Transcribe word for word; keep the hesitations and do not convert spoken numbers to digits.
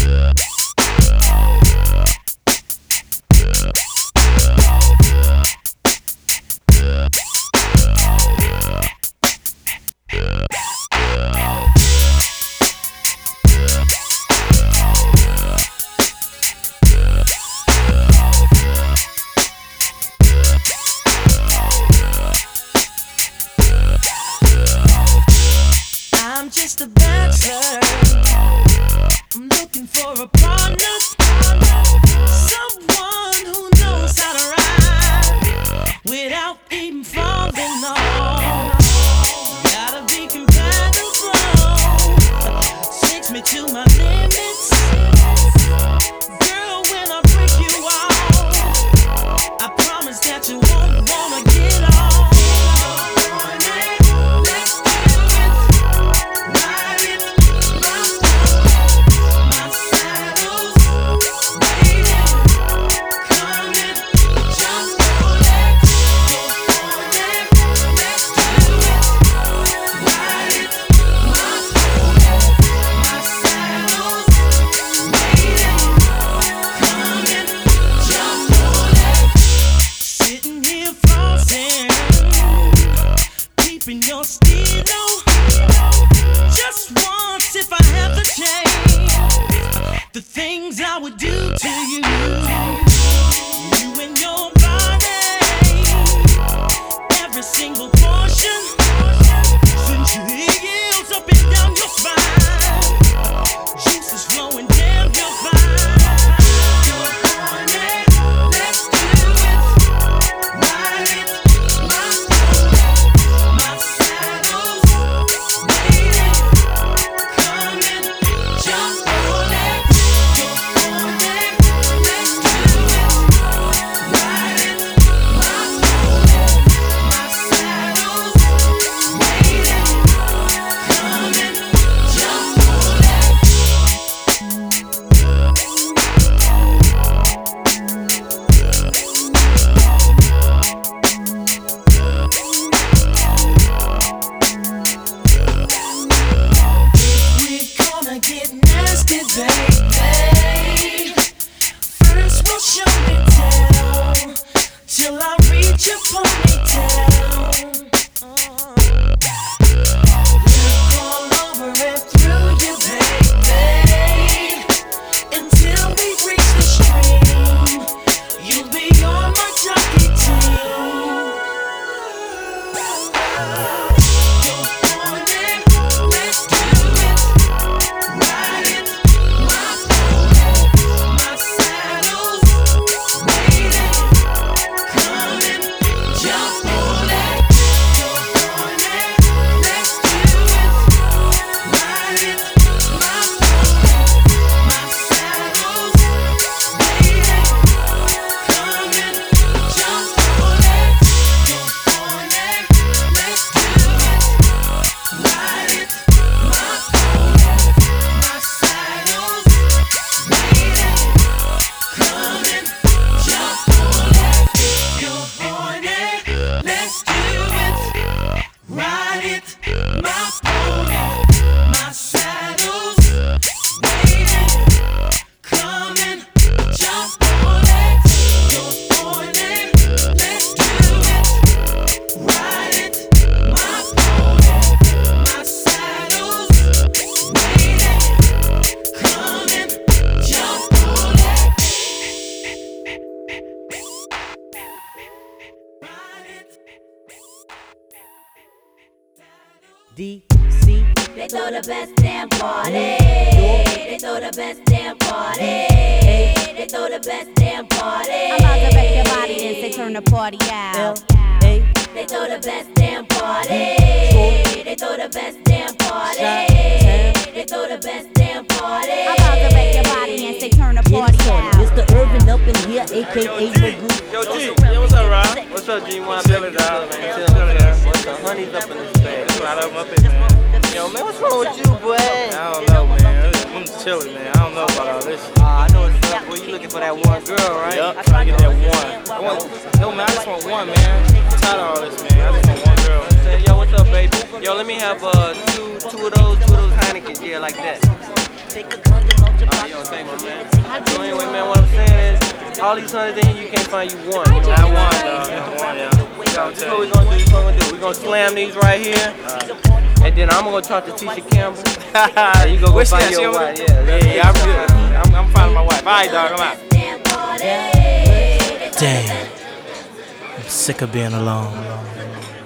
Just a bachelor, I'm looking for a partner, someone who knows how to ride without even falling off. Gotta be compatible, takes me to my limits. Girl, when I break you off, I promise that you won't wanna get off. Your stilo, just once if I have the chance, the things I would do to you, you and your body, every single portion, sensually yields up and down your spine, juices flowing, damn, you're fine. D C They throw the best damn party. They throw the best damn party. They throw the best damn party. I'm about to wreck your body, then say turn the party out. L A They throw the best damn party. They throw the best damn party. They throw the best damn party. I'm about to wreck your body, and say turn the party out. Mister Irvin up in here, aka Magoo. Yo, G, yo, what's up, Rob? What's up, G? One chillin' out, man. Chillin' there. What's up? Honey's up in this bag. That's right up, up in, man. Yo, man, what's wrong with you, boy? I don't know, man. I'm chillin', man. I don't know about all this shit. Uh, I know it's up, boy. You looking for that one girl, right? Yup, trying to get that one. I want, yo, man, I just want one, man. I'm tired of all this, man. I just want one girl. Say, yo, what's up, baby? Yo, let me have uh two, two of those, two of those Heinekens, yeah, like that. Oh, you don't think, my man? So anyway, man, what I'm saying is, all these hundreds in here, you can't find you one. You know? I won, dog. I won, yeah. So this is what we're gonna do. This is what we're gonna do. We're gonna slam these right here, uh, and then I'm gonna talk to Tisha Campbell. And you go go Where's find she your at? wife. Yeah, Yeah, yeah, I'm good. I'm, I'm finding my wife. All right, dog, I'm out. Damn, I'm sick of being alone.